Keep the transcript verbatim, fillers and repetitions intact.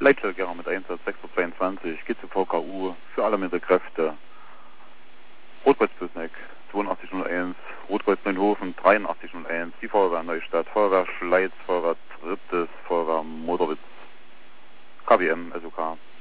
Leitstellgerber mit Einsatz sechshundertzweiundzwanzig, G C V K U, für alle mit der Kräfte. Rotkreuz Püßneck, zweiundachtzig null eins, Rotkreuz Neuenhofen, dreiundachtzig null eins, die Feuerwehr Neustadt, Feuerwehr Schleiz, Feuerwehr Triptis, Feuerwehr Motorwitz, K W M, S O K.